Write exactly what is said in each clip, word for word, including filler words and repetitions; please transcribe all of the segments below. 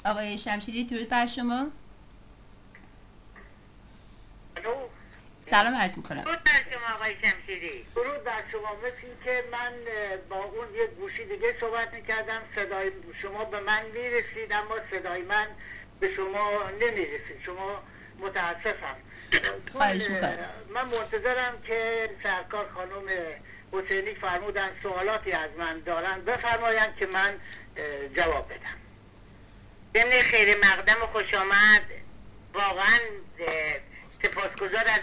آقای شمشیری درود بر شما. سلام عرض میکنم. درود بر شما آقای شمشیری. درود بر شما. مثل که من با اون یه گوشی دیگه صحبت میکردم، صدای شما به من میرسید اما صدای من به شما نمیرسید. شما متاسفم. خواهش میکنم. من منتظرم که سرکار خانم حسینی فرمودن سوالاتی از من دارن بفرمایند که من جواب بدم. ضمن خیر مقدم و خوش آمد. واقعا سپاسگزار از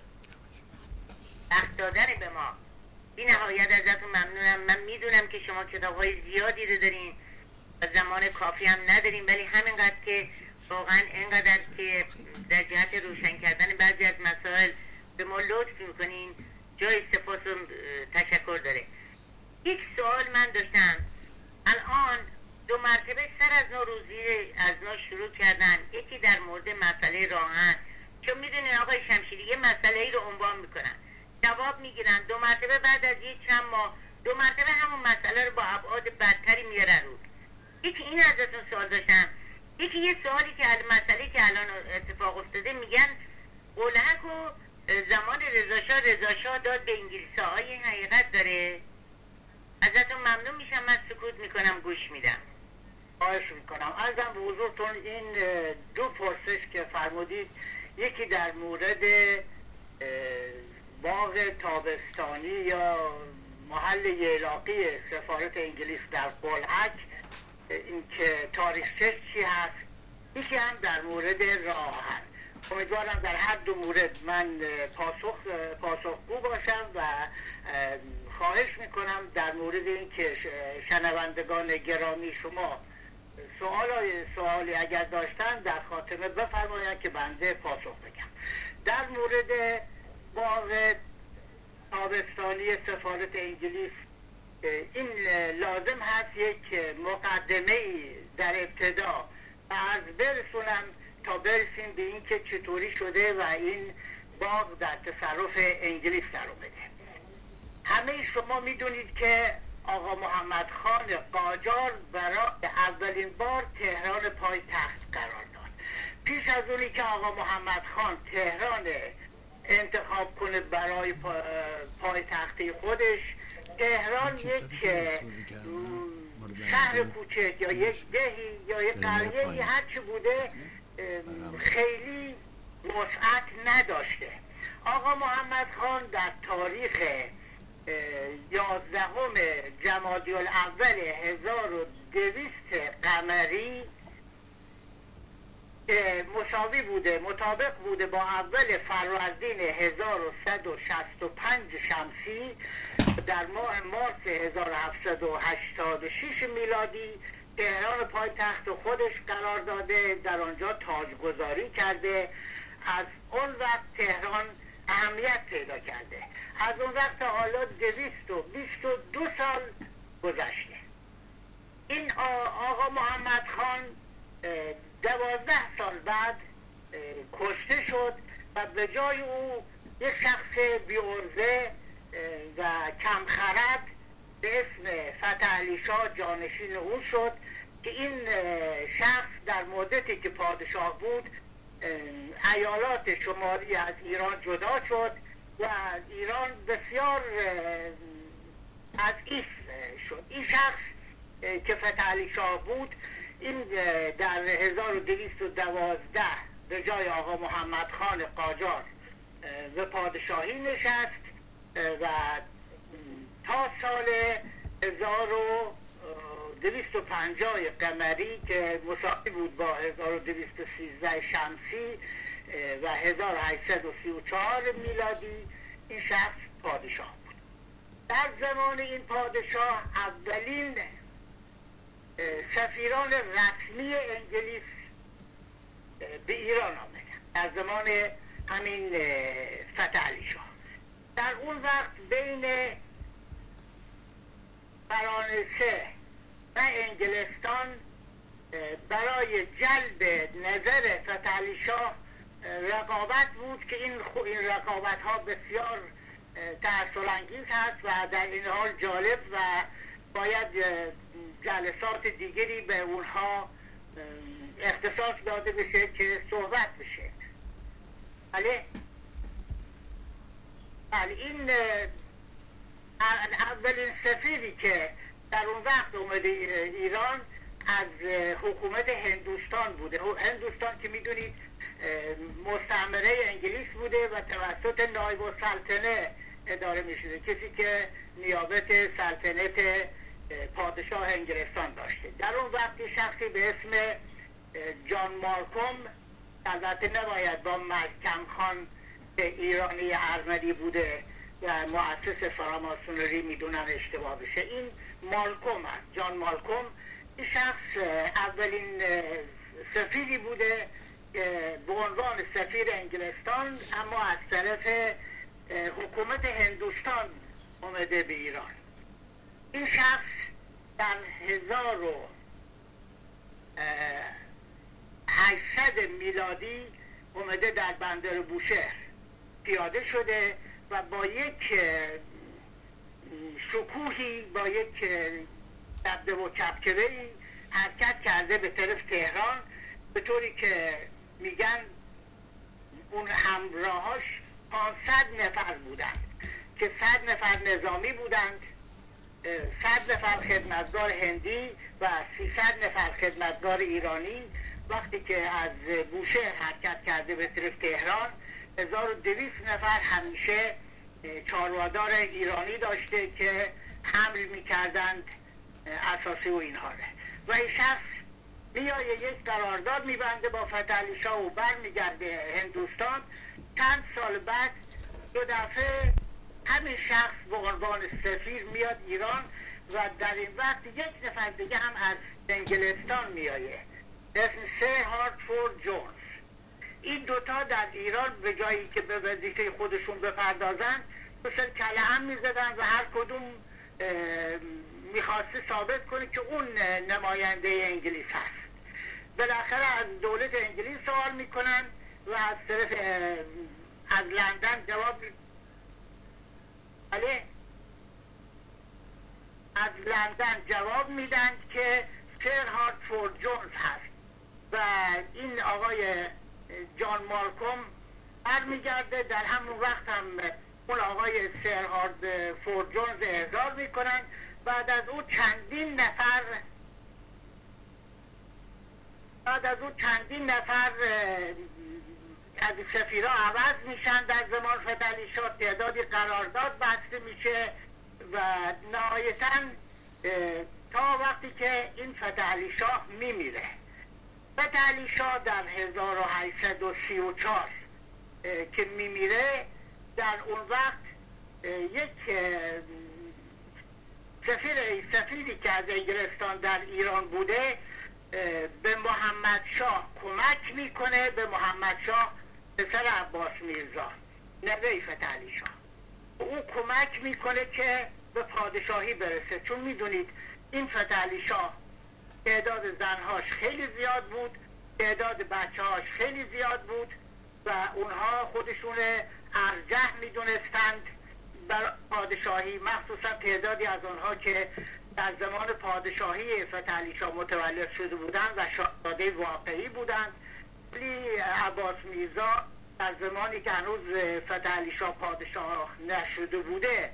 وقت دادن به ما. بی نهایت ازتون ممنونم. من میدونم که شما کتاب‌های زیادی رو دارین و زمان کافی هم ندارین، ولی همینقدر که واقعا اینقدر که در جهت روشن کردن بعضی از مسائل به ما لطف میکنین جای سپاس و تشکر داره. یک سوال من داشتم. الان دو مرتبه سر از نوروزی از نو شروع کردن، یکی در مورد مسئله راهن، چون میدونین آقای شمشیری یه مسئله ای رو عنوان میکنن، جواب میگیرن، دو مرتبه بعد از یک چند ماه دو مرتبه همون مسئله رو با ابعاد بدتری میارن رو. یکی این ازتون سوال داشتم. یکی یه سوالی که مسئله که الان اتفاق افتاده، میگن قلهک و زمان رضاشاه رضاشاه داد به انگلیسا، آیا این حقیقت داره؟ ازتون ممنون میشم. من سکوت میکنم، گوش میدم. خواهش میکنم. عرضم به حضورتون این دو پرسش که فرمودید، یکی در مورد باغ تابستانی یا محل ییلاقی سفارت انگلیس در قلهک، این که تاریخچه چی هست، یکی هم در مورد راهن. امیدوارم در هر دو مورد من پاسخ پاسخگو باشم و خواهش میکنم در مورد این که شنوندگان گرامی شما سوال سوالی اگر داشتن در خاتمه بفرمایند که بنده پاسخ بگم. در مورد باغ تابستانی سفارت انگلیس، این لازم هست یک مقدمه در ابتدا عرض برسونم تا برسیم به این که چطوری شده و این باغ در تصرف انگلیس در اومده. همه شما میدونید که آقا محمد خان قاجار برای اولین بار تهران پای تخت قرار داد. پیش از اونی که آقا محمد خان تهران انتخاب کنه برای پای تختی خودش، تهران یک شهر کوچک یا یک دهی یا یک قریه‌ای هرچی بوده خیلی وسعت نداشته. آقا محمد خان در تاریخ یازدهم جمادی الاول هزار و دویست قمری مساوی بوده، مطابق بوده با اول فروردین هزار و صد و شصت و پنج شمسی، در ماه مارس هزار و هفتصد و هشتاد و شش میلادی تهران پایتخت خودش قرار داده، در آنجا تاجگذاری کرده. از اون وقت تهران اهمیت پیدا کرده. از اون وقت حالا دویست و بیست و دو سال گذشته. این آقا محمد خان دوازده سال بعد کشته شد و به جای او یک شخص بی‌عرضه و کمخرد به اسم فتح علی شاه جانشین او شد که این شخص در مدتی که پادشاه بود ایالات شمالی از ایران جدا شد و ایران بسیار ضعیف شد. این شخص که فتح علی شاه بود، این در هزار و دویست و دوازده به جای آقا محمد خان قاجار به پادشاهی نشست و تا سال هزار و دویست و پنجاه قمری که مساوی بود با هزار و دویست و سیزده شمسی و هزار و هشتصد و سی و چهار میلادی این شخص پادشاه بود. در زمان این پادشاه اولین سفیران رسمی انگلیس به ایران آمدن در زمان همین فتح علی شاه. در اون وقت بین فرانسه و انگلستان برای جلب نظر فتح علی شاه رقابت بود که این این رقابت ها بسیار تأثیر انگیز هست و در این حال جالب و باید جلسات دیگری به اونها اختصاص داده بشه که صحبت بشه. بله بله این اولین سفیری که در اون وقت اومده ایران از حکومت هندوستان بوده. هندوستان که میدونید مستعمره انگلیس بوده و توسط نایب السلطنه اداره میشده، کسی که نیابت سلطنت پادشاه انگلستان داشته. در اون وقت شخصی به اسم جان مالکوم، البته نباید با محکم خان ایرانی ارمنی بوده و مؤسس فراماسونری میدونن اشتباه بشه، این مالکوم هست، جان مالکوم. این شخص اولین سفیری بوده به عنوان سفیر انگلستان، اما از طرف حکومت هندوستان اومده به ایران. این شخص در هزار و هشتصد میلادی اومده در بندر بوشهر پیاده شده و با یک شکوهی، با یک دبدبه و کبکبه‌ای حرکت کرده به طرف تهران، به طوری که میگن اون همراهاش پانصد نفر بودند که صد نفر نظامی بودند، صد نفر خدمتگار هندی و سیصد نفر خدمتگار ایرانی. وقتی که از بوشهر حرکت کرده به طرف تهران، هزار و دویست نفر همیشه چاروادار ایرانی داشته که حمل میکردند اساسی و اینها. و این شخص میایه یک قرارداد میبنده با فتحعلی شاه و بر میگرده هندوستان. چند سال بعد دو دفعه همین شخص به عنوان سفیر میاد ایران و در این وقت یک نفر دیگه هم از انگلستان میایه، اسم سر هارتفورد جونز. این دوتا در ایران به جایی که به وظیفه خودشون بپردازن، مثل کلهم میزدن و هر کدوم میخواسته ثابت کنه که اون نماینده انگلیس هست. بالاخره از دولت انگلیس سوال میکنن و از طرف از لندن جواب بله از لندن جواب میدن که سر هارتفورد جونز هست و این آقای جان مالکوم برمیگرده. در همون وقت هم اون آقای سر هارتفورد جونز احضار میکنن. بعد از او چندین نفر بعد از او چندین نفر از سفیرها عوض میشن. در زمان فتحعلی شاه تعدادی قرارداد بسته میشه و نهایتاً تا وقتی که این فتحعلی شاه میمیره. فتحعلی شاه در هزار و هشتصد و سی و چهار که میمیره، در اون وقت یک سفیر سفیری که از انگلستان در ایران بوده به محمد شاه کمک میکنه، به محمد شاه پسر عباس میرزا نوه فتحعلی شاه. او کمک میکنه که به پادشاهی برسه، چون میدونید این فتحعلی شاه تعداد زنهاش خیلی زیاد بود، تعداد بچه هاش خیلی زیاد بود و اونها خودشون ارجح میدونستند بر پادشاهی، مخصوصا تعدادی از اونها که در زمان پادشاهی فتحعلی شاه متولد شده بودند و شاهزاده واقعی بودند. ولی عباس میرزا در زمانی که هنوز فتحعلی شاه پادشاه نشده بوده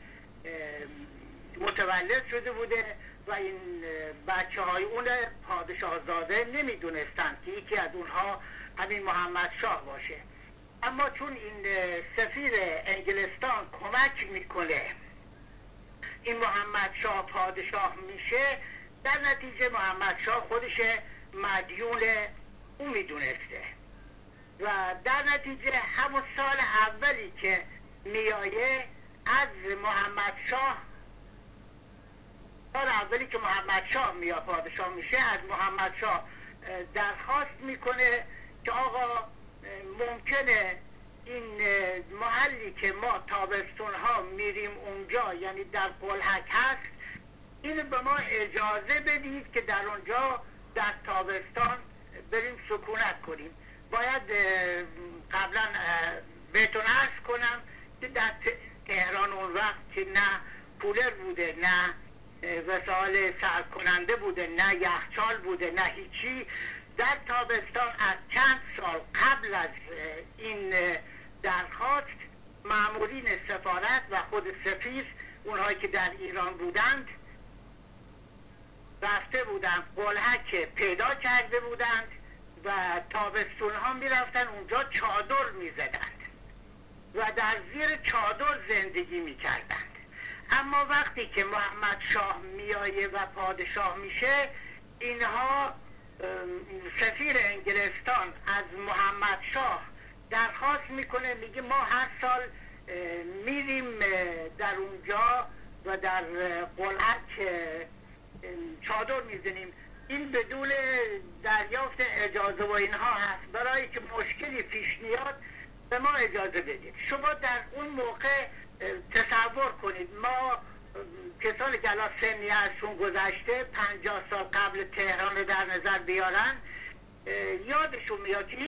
متولد شده بوده و این بچه های اون پادشاهزاده نمیدونستند که یکی از اونها همین محمد شاه باشه. اما چون این سفیر انگلستان کمک میکنه این محمد شاه پادشاه میشه، در نتیجه محمد شاه خودش مدیون او میدونسته و در نتیجه همون سال اولی که میایه از محمد شاه سال اولی که محمد شاه میاد پادشاه میشه، از محمد شاه درخواست میکنه که آقا ممکنه این محلی که ما تابستون ها میریم اونجا، یعنی در قلحک هست، اینو به ما اجازه بدید که در اونجا در تابستان بریم سکونت کنیم. باید قبلا بهتون عرض کنم که در تهران اون وقت که نه کولر بوده، نه وسایل سرد کننده بوده، نه یخچال بوده، نه هیچی، در تابستان از چند سال قبل از این درخواست مامورین سفارت و خود سفیر، اونهایی که در ایران بودند، رفته بودند قلعک پیدا کرده بودند و تابستون ها می رفتن اونجا چادر می زدند و در زیر چادر زندگی می کردند. اما وقتی که محمد شاه میایه و پادشاه میشه، اینها سفیر انگلستان از محمد شاه درخواست میکنه، میگه ما هر سال میریم در اونجا و در قلعک چادر میزنیم، این بدون دریافت اجازه و اینها هست، برای که مشکلی پیش میاد به ما اجازه بدید. شما در اون موقع تصور کنید، ما کسانی که الان سنی ازشون گذشته پنجاه سال قبل تهران رو در نظر بیارن، یادشون میاد که